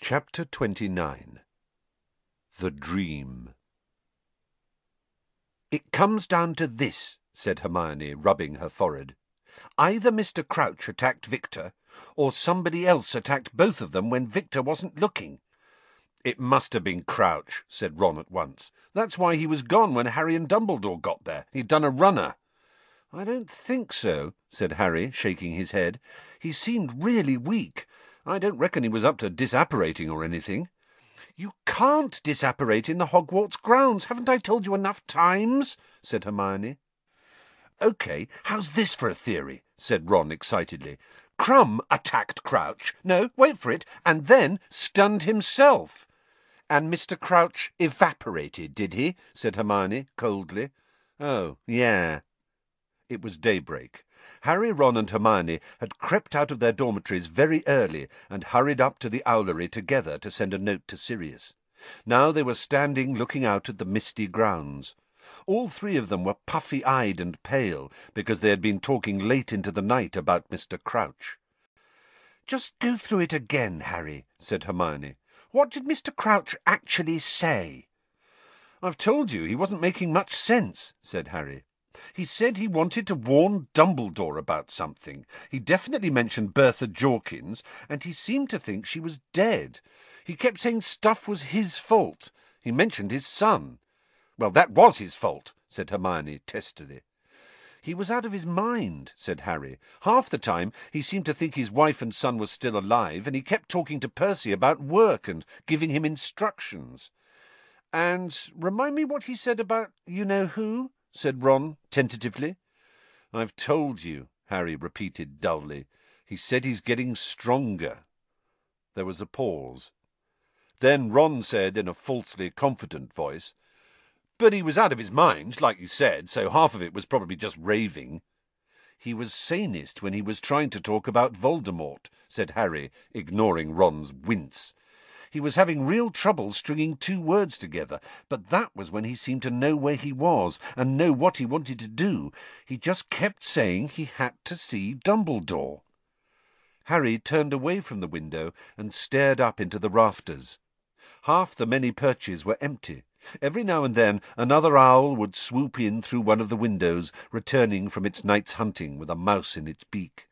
Chapter 29. The Dream. "It comes down to this," said Hermione, rubbing her forehead. "Either Mr. Crouch attacked Victor, or somebody else attacked both of them when Victor wasn't looking." "It must have been Crouch," said Ron at once. "That's why he was gone when Harry and Dumbledore got there. He'd done a runner." "I don't think so," said Harry, shaking his head. "He seemed really weak. I don't reckon he was up to disapparating or anything." "You can't disapparate in the Hogwarts grounds. Haven't I told you enough times?" said Hermione. "OK, how's this for a theory?" said Ron excitedly. "Krum attacked Crouch. No, wait for it. And then stunned himself." "And Mr. Crouch evaporated, did he?" said Hermione coldly. "Oh, yeah." It was daybreak. Harry, Ron and Hermione had crept out of their dormitories very early and hurried up to the Owlery together to send a note to Sirius. Now they were standing looking out at the misty grounds. All three of them were puffy-eyed and pale because they had been talking late into the night about Mr. Crouch. "Just go through it again, Harry," said Hermione. "What did Mr. Crouch actually say?" "I've told you he wasn't making much sense," said Harry. "He said he wanted to warn Dumbledore about something. He definitely mentioned Bertha Jorkins, and he seemed to think she was dead. He kept saying stuff was his fault. He mentioned his son." "Well, that was his fault," said Hermione testily. "He was out of his mind," said Harry. "Half the time he seemed to think his wife and son were still alive, and he kept talking to Percy about work and giving him instructions." "And remind me what he said about you-know-who?" said Ron tentatively. "I've told you," Harry repeated dully. "He said he's getting stronger." There was a pause. Then Ron said in a falsely confident voice, "But he was out of his mind, like you said, so half of it was probably just raving." "He was sanest when he was trying to talk about Voldemort," said Harry, ignoring Ron's wince. "He was having real trouble stringing two words together, but that was when he seemed to know where he was and know what he wanted to do. He just kept saying he had to see Dumbledore." Harry turned away from the window and stared up into the rafters. Half the many perches were empty. Every now and then another owl would swoop in through one of the windows, returning from its night's hunting with a mouse in its beak.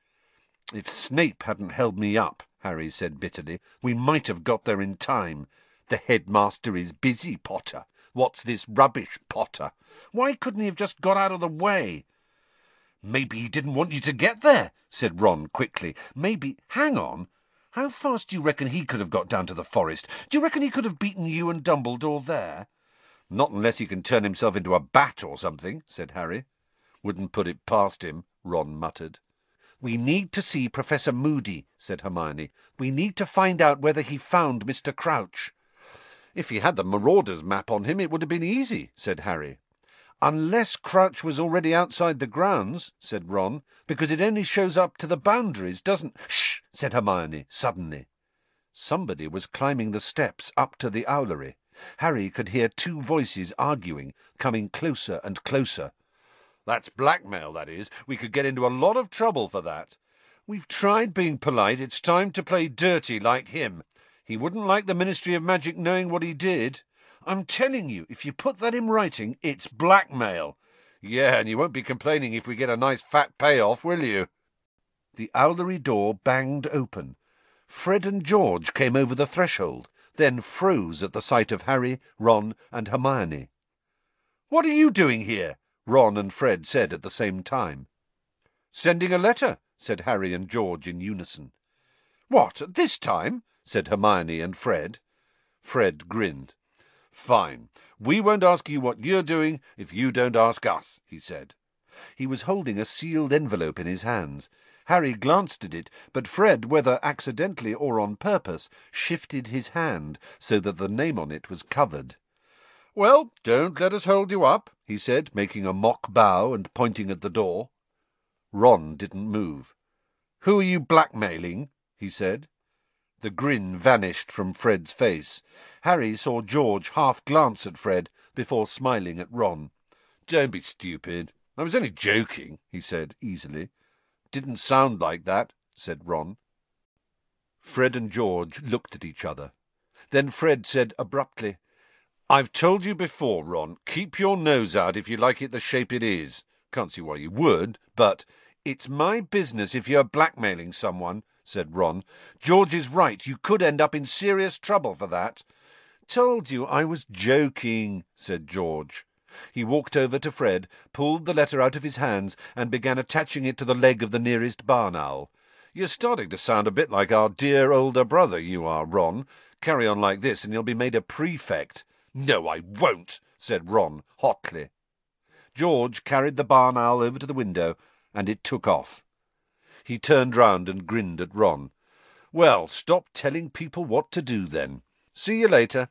"If Snape hadn't held me up," Harry said bitterly, "we might have got there in time. The headmaster is busy, Potter. What's this rubbish, Potter? Why couldn't he have just got out of the way?" "Maybe he didn't want you to get there," said Ron quickly. "Maybe— Hang on. How fast do you reckon he could have got down to the forest? Do you reckon he could have beaten you and Dumbledore there?" "Not unless he can turn himself into a bat or something," said Harry. "Wouldn't put it past him," Ron muttered. "We need to see Professor Moody," said Hermione. "We need to find out whether he found Mr. Crouch." "If he had the Marauders map on him, it would have been easy," said Harry. "Unless Crouch was already outside the grounds," said Ron, "because it only shows up to the boundaries, doesn't—" "Shh!" said Hermione suddenly. Somebody was climbing the steps up to the Owlery. Harry could hear two voices arguing, coming closer and closer. "That's blackmail, that is. We could get into a lot of trouble for that." "We've tried being polite. It's time to play dirty like him. He wouldn't like the Ministry of Magic knowing what he did. I'm telling you, if you put that in writing, it's blackmail." "Yeah, and you won't be complaining if we get a nice fat payoff, will you?" The Owlery door banged open. Fred and George came over the threshold, then froze at the sight of Harry, Ron and Hermione. "What are you doing here?" Ron and Fred said at the same time. "Sending a letter," said Harry and George in unison. "What, at this time?" said Hermione and Fred. Fred grinned. "Fine. We won't ask you what you're doing if you don't ask us," he said. He was holding a sealed envelope in his hands. Harry glanced at it, but Fred, whether accidentally or on purpose, shifted his hand so that the name on it was covered. "Well, don't let us hold you up," he said, making a mock bow and pointing at the door. Ron didn't move. "Who are you blackmailing?" he said. The grin vanished from Fred's face. Harry saw George half glance at Fred before smiling at Ron. "Don't be stupid. I was only joking," he said easily. "Didn't sound like that," said Ron. Fred and George looked at each other. Then Fred said abruptly, "I've told you before, Ron, keep your nose out if you like it the shape it is. Can't see why you would, but—" "It's my business if you're blackmailing someone," said Ron. "George is right. You could end up in serious trouble for that." "Told you I was joking," said George. He walked over to Fred, pulled the letter out of his hands, and began attaching it to the leg of the nearest barn owl. "You're starting to sound a bit like our dear older brother, you are, Ron. Carry on like this, and you'll be made a prefect." "No, I won't," said Ron hotly. George carried the barn owl over to the window, and it took off. He turned round and grinned at Ron. "Well, stop telling people what to do, then. See you later."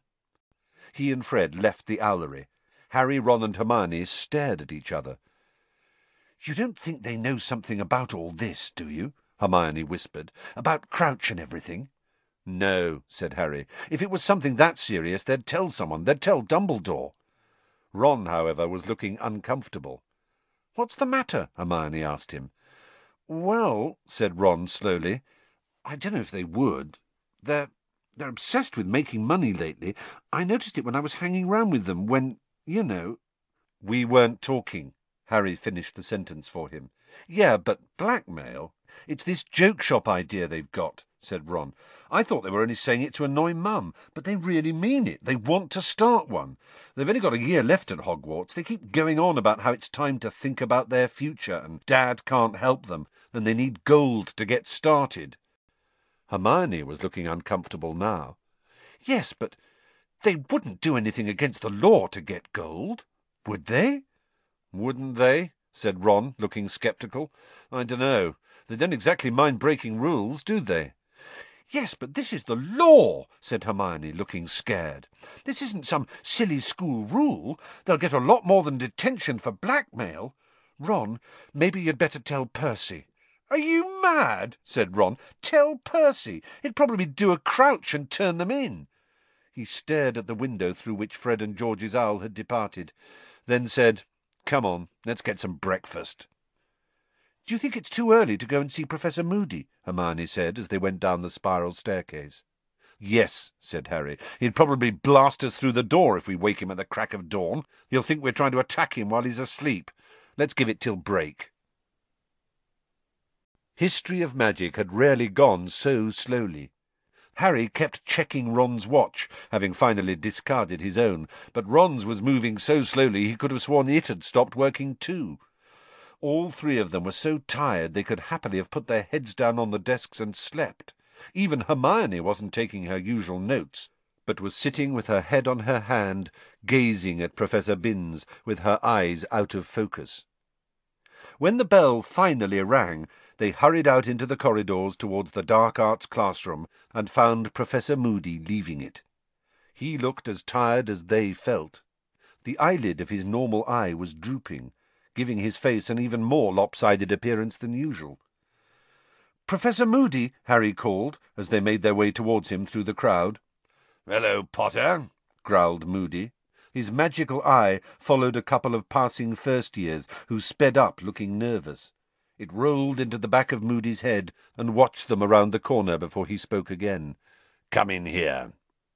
He and Fred left the owlery. Harry, Ron, and Hermione stared at each other. "You don't think they know something about all this, do you?" Hermione whispered. "About Crouch and everything?" "No," said Harry. "If it was something that serious, they'd tell someone. They'd tell Dumbledore." Ron, however, was looking uncomfortable. "What's the matter?" Hermione asked him. "Well," said Ron slowly, "I don't know if they would. They're obsessed with making money lately. I noticed it when I was hanging round with them, when, you know—" "We weren't talking." Harry finished the sentence for him. "Yeah, but blackmail? It's this joke shop idea they've got," said Ron. "I thought they were only saying it to annoy Mum, but they really mean it. They want to start one. They've only got a year left at Hogwarts. They keep going on about how it's time to think about their future, and Dad can't help them, and they need gold to get started." Hermione was looking uncomfortable now. "Yes, but they wouldn't do anything against the law to get gold, would they?" "Wouldn't they?" said Ron, looking sceptical. "I dunno. They don't exactly mind breaking rules, do they?" "Yes, but this is the law," said Hermione, looking scared. "This isn't some silly school rule. They'll get a lot more than detention for blackmail. Ron, maybe you'd better tell Percy." "Are you mad?" said Ron. "Tell Percy? It'd probably do a Crouch and turn them in." He stared at the window through which Fred and George's owl had departed, then said, "Come on, let's get some breakfast." "Do you think it's too early to go and see Professor Moody?" Hermione said as they went down the spiral staircase. "Yes," said Harry. "He'd probably blast us through the door if we wake him at the crack of dawn. He'll think we're trying to attack him while he's asleep. Let's give it till break." History of Magic had rarely gone so slowly. Harry kept checking Ron's watch, having finally discarded his own, but Ron's was moving so slowly he could have sworn it had stopped working too. All three of them were so tired they could happily have put their heads down on the desks and slept. Even Hermione wasn't taking her usual notes, but was sitting with her head on her hand, gazing at Professor Binns with her eyes out of focus. When the bell finally rang, they hurried out into the corridors towards the dark arts classroom and found Professor Moody leaving it. He looked as tired as they felt. The eyelid of his normal eye was drooping, giving his face an even more lopsided appearance than usual. "Professor Moody," Harry called, as they made their way towards him through the crowd. "Hello, Potter," growled Moody. His magical eye followed a couple of passing first-years who sped up looking nervous. It rolled into the back of Moody's head and watched them around the corner before he spoke again. "Come in here."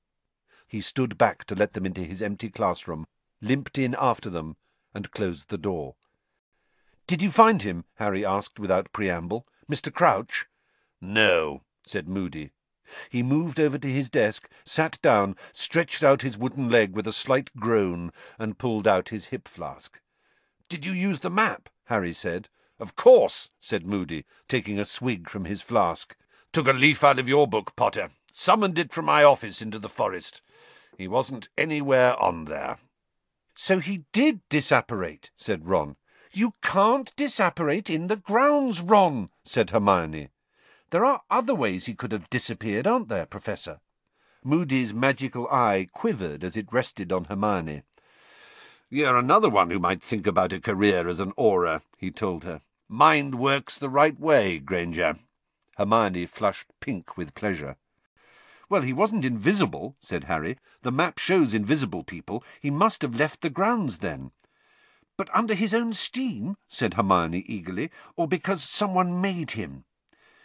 He stood back to let them into his empty classroom, limped in after them, and closed the door. "Did you find him?" Harry asked without preamble. "Mr. Crouch?" "No," said Moody. He moved over to his desk, sat down, stretched out his wooden leg with a slight groan, and pulled out his hip-flask. "Did you use the map?" Harry said. "Of course," said Moody, taking a swig from his flask. "Took a leaf out of your book, Potter. Summoned it from my office into the forest. He wasn't anywhere on there." "So he did disapparate," said Ron. "You can't disapparate in the grounds, Ron," said Hermione. "There are other ways he could have disappeared, aren't there, Professor?" Moody's magical eye quivered as it rested on Hermione. "You're another one who might think about a career as an Auror," he told her. "Mind works the right way, Granger." Hermione flushed pink with pleasure. "Well, he wasn't invisible," said Harry. "The map shows invisible people. He must have left the grounds then." "But under his own steam," said Hermione eagerly, "or because someone made him?"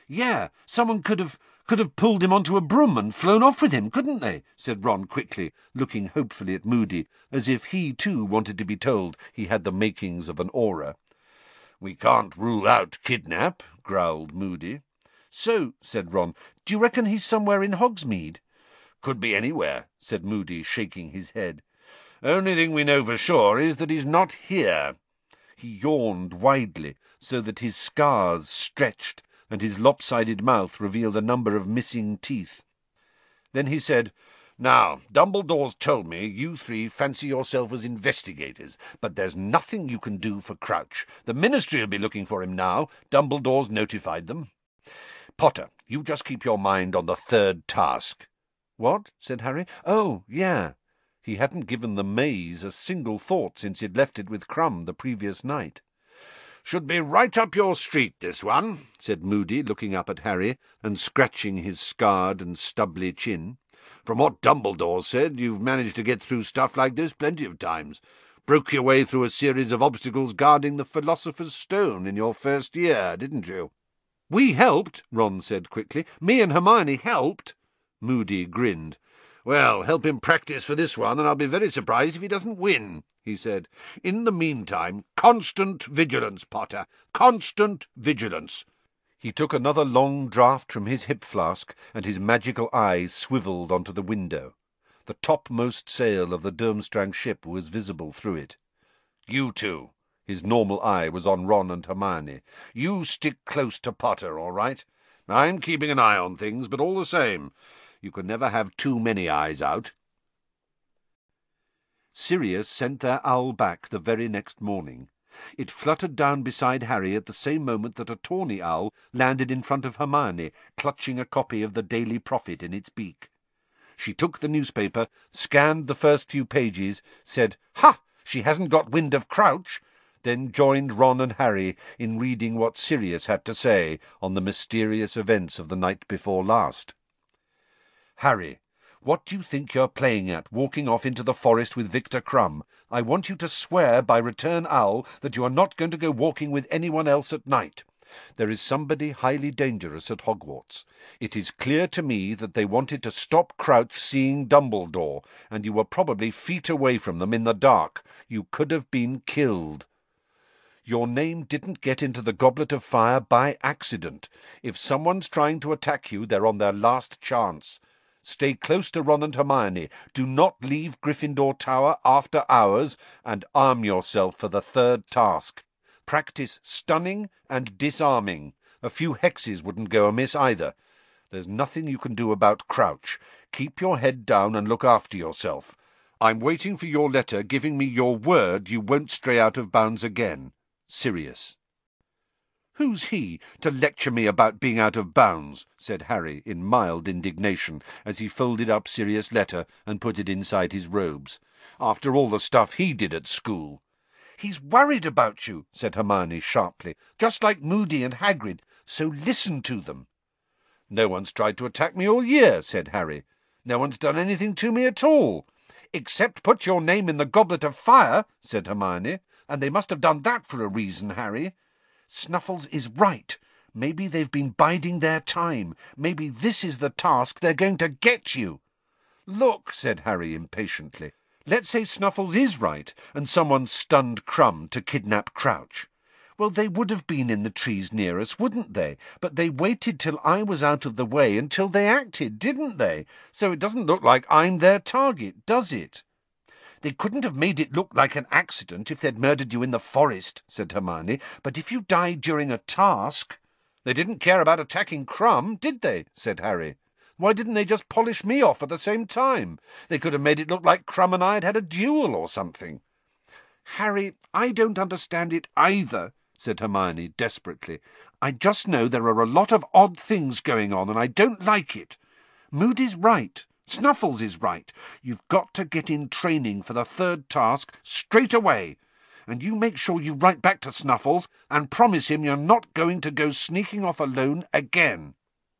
Yeah, someone could have pulled him onto a broom and flown off with him, couldn't they? Said Ron quickly, looking hopefully at Moody, as if he too wanted to be told he had the makings of an aura. We can't rule out kidnap, growled Moody. So, said Ron, do you reckon he's somewhere in Hogsmeade? Could be anywhere, said Moody, shaking his head. Only thing we know for sure is that he's not here. He yawned widely, so that his scars stretched, and his lopsided mouth revealed a number of missing teeth. Then he said, Now, Dumbledore's told me you three fancy yourselves as investigators, but there's nothing you can do for Crouch. The Ministry will be looking for him now. Dumbledore's notified them. Potter, you just keep your mind on the third task. What? Said Harry. Oh, yeah. He hadn't given the maze a single thought since he'd left it with Crumb the previous night. Should be right up your street, this one, said Moody, looking up at Harry and scratching his scarred and stubbly chin. From what Dumbledore said, you've managed to get through stuff like this plenty of times. Broke your way through a series of obstacles guarding the Philosopher's Stone in your first year, didn't you? We helped, Ron said quickly. Me and Hermione helped. Moody grinned. Well, help him practice for this one, and I'll be very surprised if he doesn't win, he said. In the meantime, constant vigilance, Potter. Constant vigilance. He took another long draught from his hip flask, and his magical eyes swivelled onto the window. The topmost sail of the Durmstrang ship was visible through it. You two. His normal eye was on Ron and Hermione. You stick close to Potter, all right? I'm keeping an eye on things, but all the same, you can never have too many eyes out. Sirius sent their owl back the very next morning. It fluttered down beside Harry at the same moment that a tawny owl landed in front of Hermione, clutching a copy of the Daily Prophet in its beak. She took the newspaper, scanned the first few pages, said, "Ha! She hasn't got wind of Crouch," then joined Ron and Harry in reading what Sirius had to say on the mysterious events of the night before last. Harry, what do you think you're playing at, walking off into the forest with Victor Crumb? I want you to swear by Return Owl that you are not going to go walking with anyone else at night. There is somebody highly dangerous at Hogwarts. It is clear to me that they wanted to stop Crouch seeing Dumbledore, and you were probably feet away from them in the dark. You could have been killed. Your name didn't get into the Goblet of Fire by accident. If someone's trying to attack you, they're on their last chance. Stay close to Ron and Hermione. Do not leave Gryffindor Tower after hours, and arm yourself for the third task. Practice stunning and disarming. A few hexes wouldn't go amiss either. There's nothing you can do about Crouch. Keep your head down and look after yourself. I'm waiting for your letter giving me your word you won't stray out of bounds again. Sirius. Who's he to lecture me about being out of bounds? Said Harry in mild indignation as he folded up Sirius' letter and put it inside his robes. After all the stuff he did at school. He's worried about you, said Hermione sharply, just like Moody and Hagrid, so listen to them. No one's tried to attack me all year, said Harry. No one's done anything to me at all. Except put your name in the Goblet of Fire, said Hermione, and they must have done that for a reason, Harry. Snuffles is right. Maybe they've been biding their time. Maybe this is the task they're going to get you. Look, said Harry impatiently. Let's say Snuffles is right, and someone stunned Crumb to kidnap Crouch. Well, they would have been in the trees near us, wouldn't they? But they waited till I was out of the way until they acted, didn't they? So it doesn't look like I'm their target, does it? They couldn't have made it look like an accident if they'd murdered you in the forest, said Hermione. But if you died during a task— They didn't care about attacking Crumb, did they? Said Harry. Why didn't they just polish me off at the same time? They could have made it look like Crumb and I had had a duel or something. Harry, I don't understand it either, said Hermione desperately. I just know there are a lot of odd things going on, and I don't like it. Moody's right. Snuffles is right. You've got to get in training for the third task straight away. And you make sure you write back to Snuffles and promise him you're not going to go sneaking off alone again.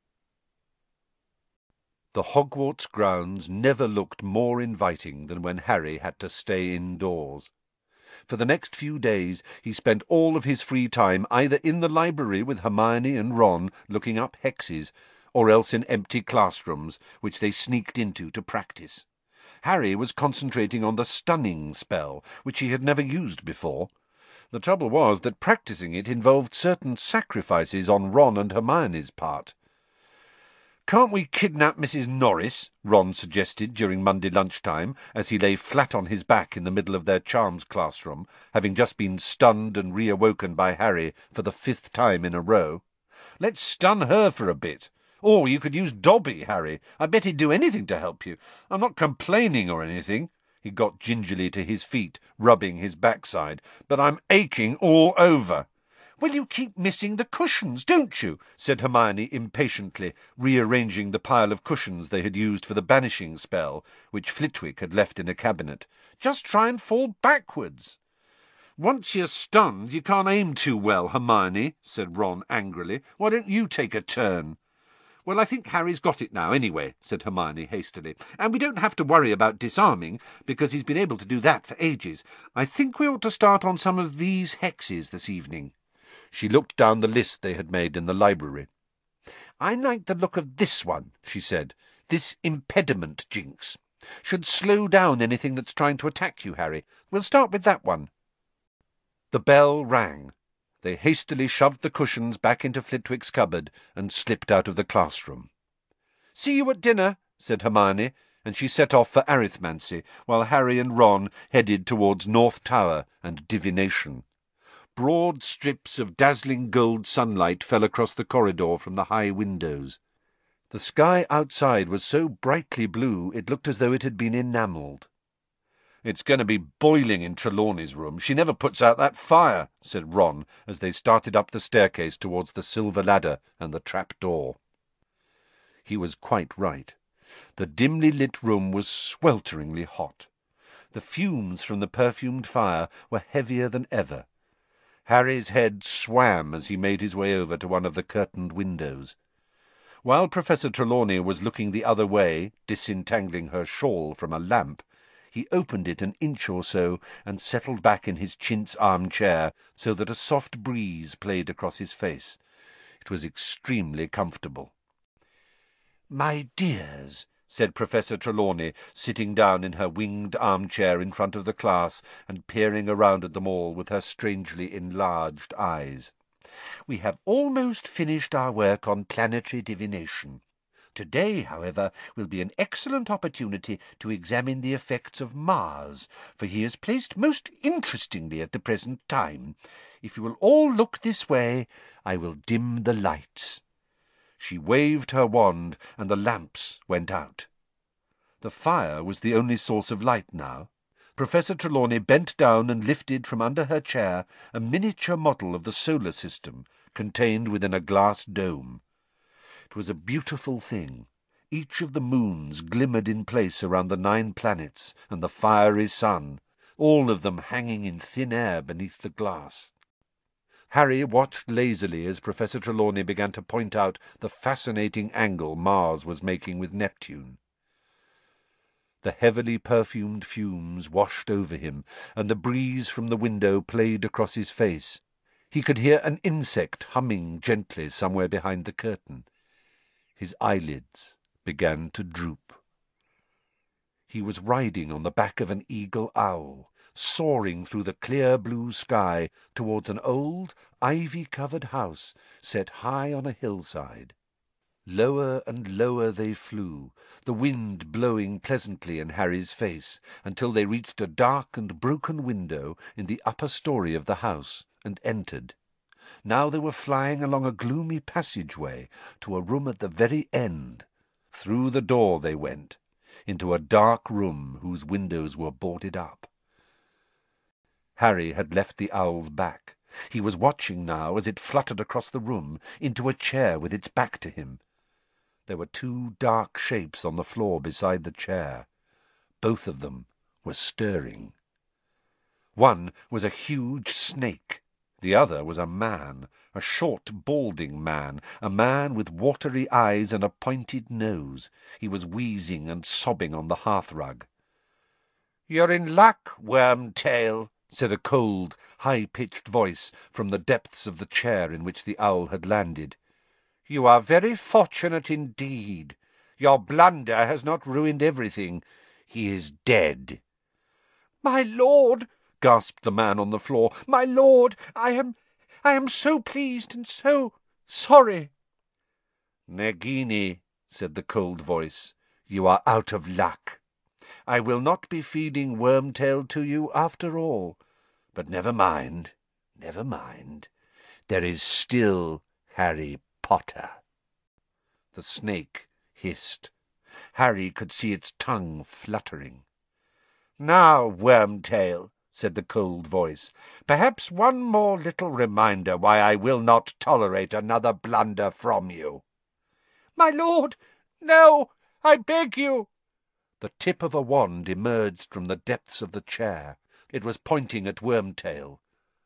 The Hogwarts grounds never looked more inviting than when Harry had to stay indoors. For the next few days he spent all of his free time either in the library with Hermione and Ron looking up hexes, or else in empty classrooms, which they sneaked into to practice. Harry was concentrating on the stunning spell, which he had never used before. The trouble was that practicing it involved certain sacrifices on Ron and Hermione's part. "Can't we kidnap Mrs. Norris?" Ron suggested during Monday lunchtime, as he lay flat on his back in the middle of their charms classroom, having just been stunned and reawoken by Harry for the 5th time in a row. "Let's stun her for a bit. Or you could use Dobby, Harry. I bet he'd do anything to help you. I'm not complaining or anything." He got gingerly to his feet, rubbing his backside. "But I'm aching all over." "Well, you keep missing the cushions, don't you?" said Hermione impatiently, rearranging the pile of cushions they had used for the banishing spell, which Flitwick had left in a cabinet. "Just try and fall backwards." "Once you're stunned, you can't aim too well, Hermione," said Ron angrily. "Why don't you take a turn?" "Well, I think Harry's got it now, anyway," said Hermione hastily. "And we don't have to worry about disarming, because he's been able to do that for ages. I think we ought to start on some of these hexes this evening." She looked down the list they had made in the library. "I like the look of this one," she said. "This impediment jinx. Should slow down anything that's trying to attack you, Harry. We'll start with that one." The bell rang. They hastily shoved the cushions back into Flitwick's cupboard and slipped out of the classroom. "See you at dinner," said Hermione, and she set off for arithmancy, while Harry and Ron headed towards North Tower and divination. Broad strips of dazzling gold sunlight fell across the corridor from the high windows. The sky outside was so brightly blue it looked as though it had been enamelled. "It's going to be boiling in Trelawney's room. She never puts out that fire," said Ron, as they started up the staircase towards the silver ladder and the trap-door. He was quite right. The dimly lit room was swelteringly hot. The fumes from the perfumed fire were heavier than ever. Harry's head swam as he made his way over to one of the curtained windows. While Professor Trelawney was looking the other way, disentangling her shawl from a lamp, he opened it an inch or so and settled back in his chintz arm-chair so that a soft breeze played across his face. It was extremely comfortable. "My dears," said Professor Trelawney, sitting down in her winged arm-chair in front of the class and peering around at them all with her strangely enlarged eyes, "we have almost finished our work on planetary divination. Today, however, will be an excellent opportunity to examine the effects of Mars, for he is placed most interestingly at the present time. If you will all look this way, I will dim the lights." She waved her wand, and the lamps went out. The fire was the only source of light now. Professor Trelawney bent down and lifted from under her chair a miniature model of the solar system contained within a glass dome. It was a beautiful thing. Each of the moons glimmered in place around the 9 planets and the fiery sun, all of them hanging in thin air beneath the glass. Harry watched lazily as Professor Trelawney began to point out the fascinating angle Mars was making with Neptune. The heavily perfumed fumes washed over him, and the breeze from the window played across his face. He could hear an insect humming gently somewhere behind the curtain. His eyelids began to droop. He was riding on the back of an eagle owl, soaring through the clear blue sky towards an old, ivy-covered house set high on a hillside. Lower and lower they flew, the wind blowing pleasantly in Harry's face, until they reached a dark and broken window in the upper story of the house, and entered. Now they were flying along a gloomy passageway to a room at the very end. Through the door they went, into a dark room whose windows were boarded up. Harry had left the owl's back. He was watching now as it fluttered across the room into a chair with its back to him. There were 2 dark shapes on the floor beside the chair. Both of them were stirring. One was a huge snake. The other was a man, a short, balding man, a man with watery eyes and a pointed nose. He was wheezing and sobbing on the hearthrug. "You're in luck, Wormtail," said a cold, high-pitched voice from the depths of the chair in which the owl had landed. "You are very fortunate indeed. Your blunder has not ruined everything. He is dead." "My lord," gasped the man on the floor, "my lord, I am so pleased and so sorry." "Nagini," said the cold voice, "you are out of luck. I will not be feeding Wormtail to you after all. But never mind, never mind. There is still Harry Potter." The snake hissed. Harry could see its tongue fluttering. "Now, Wormtail," said the cold voice, "perhaps one more little reminder why I will not tolerate another blunder from you." "My lord, no, I beg you." The tip of a wand emerged from the depths of the chair. It was pointing at Wormtail.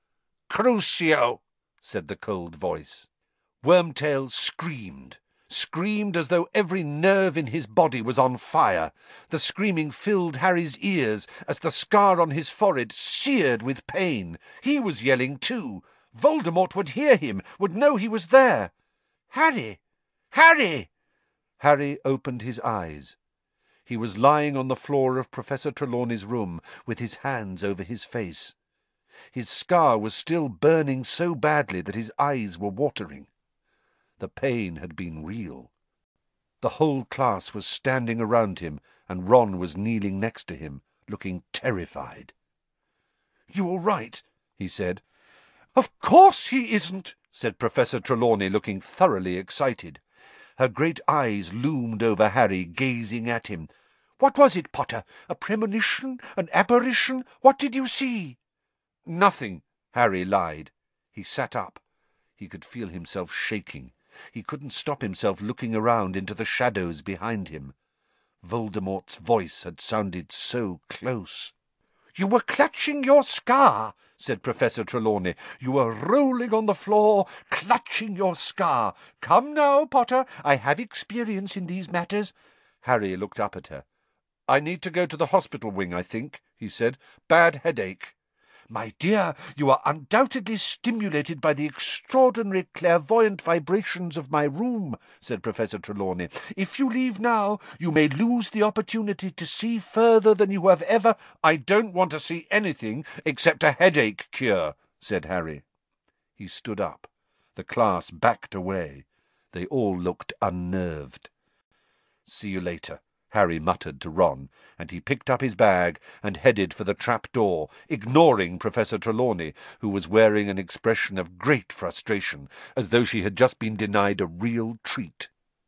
"Crucio," said the cold voice. Wormtail screamed as though every nerve in his body was on fire. The screaming filled Harry's ears as the scar on his forehead seared with pain. He was yelling too. Voldemort would hear him, would know he was there. "Harry! Harry!" Harry opened his eyes. He was lying on the floor of Professor Trelawney's room with his hands over his face. His scar was still burning so badly that his eyes were watering. The pain had been real. The whole class was standing around him, and Ron was kneeling next to him, looking terrified. "You all right?" he said. "Of course he isn't," said Professor Trelawney, looking thoroughly excited. Her great eyes loomed over Harry, gazing at him. "What was it, Potter? A premonition? An apparition? What did you see?" "Nothing," Harry lied. He sat up. He could feel himself shaking. He couldn't stop himself looking around into the shadows behind him. Voldemort's voice had sounded so close. "You were clutching your scar," said Professor Trelawney. "You were rolling on the floor, clutching your scar. Come now, Potter, I have experience in these matters." Harry looked up at her. "I need to go to the hospital wing, I think," he said. "Bad headache." "My dear, you are undoubtedly stimulated by the extraordinary clairvoyant vibrations of my room," said Professor Trelawney. "If you leave now, you may lose the opportunity to see further than you have ever—" "I don't want to see anything except a headache cure," said Harry. He stood up. The class backed away. They all looked unnerved. "See you later," Harry muttered to Ron, and he picked up his bag and headed for the trap-door, ignoring Professor Trelawney, who was wearing an expression of great frustration, as though she had just been denied a real treat.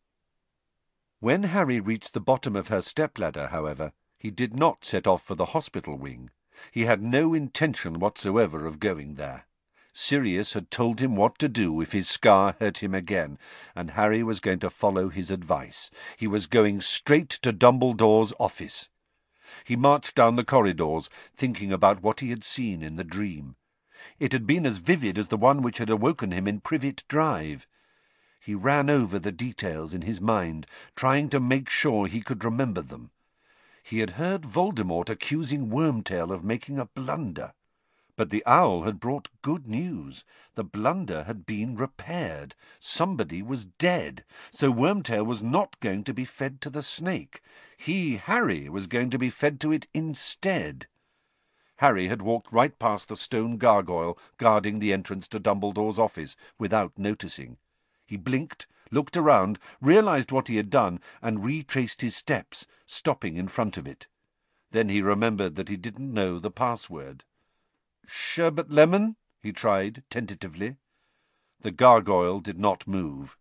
When Harry reached the bottom of her step-ladder, however, he did not set off for the hospital wing. He had no intention whatsoever of going there. Sirius had told him what to do if his scar hurt him again, and Harry was going to follow his advice. He was going straight to Dumbledore's office. He marched down the corridors, thinking about what he had seen in the dream. It had been as vivid as the one which had awoken him in Privet Drive. He ran over the details in his mind, trying to make sure he could remember them. He had heard Voldemort accusing Wormtail of making a blunder. But the owl had brought good news. The blunder had been repaired. Somebody was dead, so Wormtail was not going to be fed to the snake. He, Harry, was going to be fed to it instead. Harry had walked right past the stone gargoyle guarding the entrance to Dumbledore's office without noticing. He blinked, looked around, realized what he had done, and retraced his steps, stopping in front of it. Then he remembered that he didn't know the password. "Sherbet lemon?" he tried, tentatively. The gargoyle did not move.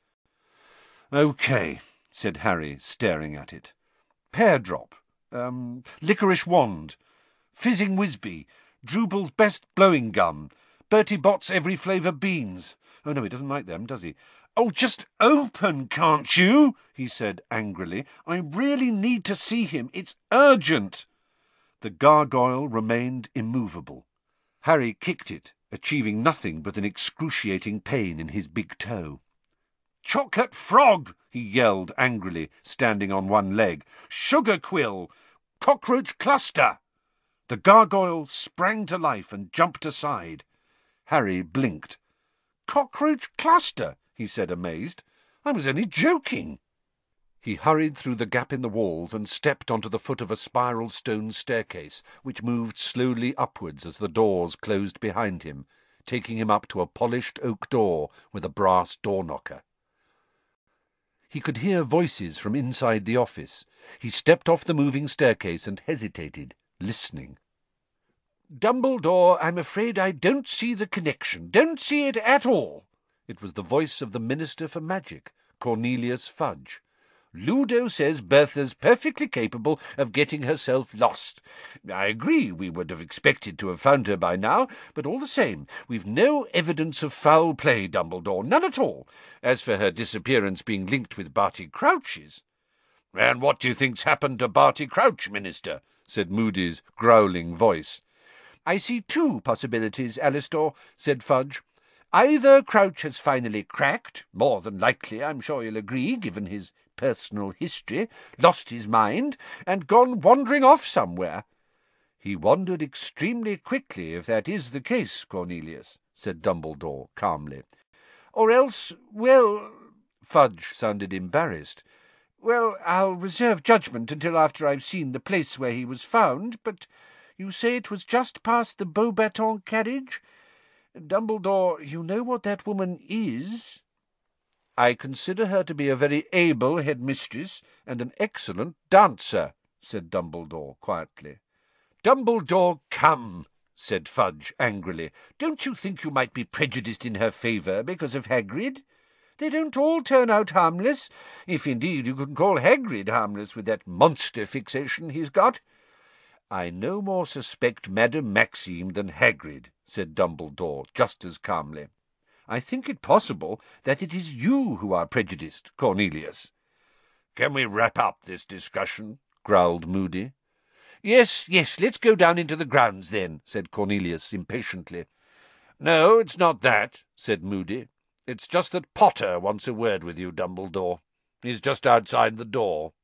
"OK," said Harry, staring at it. "Pear drop. Licorice wand. Fizzing Whizbee. Drubal's best blowing gum. Bertie Bott's every flavour beans. Oh, no, he doesn't like them, does he? Oh, just open, can't you?" he said angrily. "I really need to see him. It's urgent." The gargoyle remained immovable. Harry kicked it, achieving nothing but an excruciating pain in his big toe. "Chocolate frog!" he yelled angrily, standing on one leg. "Sugar quill! Cockroach cluster!" The gargoyle sprang to life and jumped aside. Harry blinked. "Cockroach cluster," he said, amazed. "I was only joking." He hurried through the gap in the walls and stepped onto the foot of a spiral stone staircase, which moved slowly upwards as the doors closed behind him, taking him up to a polished oak door with a brass door-knocker. He could hear voices from inside the office. He stepped off the moving staircase and hesitated, listening. "Dumbledore, I'm afraid I don't see the connection. Don't see it at all." It was the voice of the Minister for Magic, Cornelius Fudge. "Ludo says Bertha's perfectly capable of getting herself lost. I agree we would have expected to have found her by now, but all the same, we've no evidence of foul play, Dumbledore, none at all. As for her disappearance being linked with Barty Crouch's—" "And what do you think's happened to Barty Crouch, Minister?" said Moody's growling voice. "I see two possibilities, Alastor," said Fudge. "Either Crouch has finally cracked, more than likely, I'm sure you'll agree, given his personal history, lost his mind, and gone wandering off somewhere." "He wandered extremely quickly, if that is the case, Cornelius," said Dumbledore calmly. "Or else, well—" Fudge sounded embarrassed. "Well, I'll reserve judgment until after I've seen the place where he was found, but you say it was just past the Beauxbatons carriage? Dumbledore, you know what that woman is?" "I consider her to be a very able headmistress and an excellent dancer," said Dumbledore quietly. "Dumbledore, come," said Fudge angrily. "Don't you think you might be prejudiced in her favour because of Hagrid? They don't all turn out harmless, if indeed you can call Hagrid harmless with that monster fixation he's got." "I no more suspect Madame Maxime than Hagrid," said Dumbledore just as calmly. "I think it possible that it is you who are prejudiced, Cornelius." "Can we wrap up this discussion?" growled Moody. Yes, let's go down into the grounds then," said Cornelius impatiently. "No, it's not that," said Moody. "It's just that Potter wants a word with you, Dumbledore. He's just outside the door."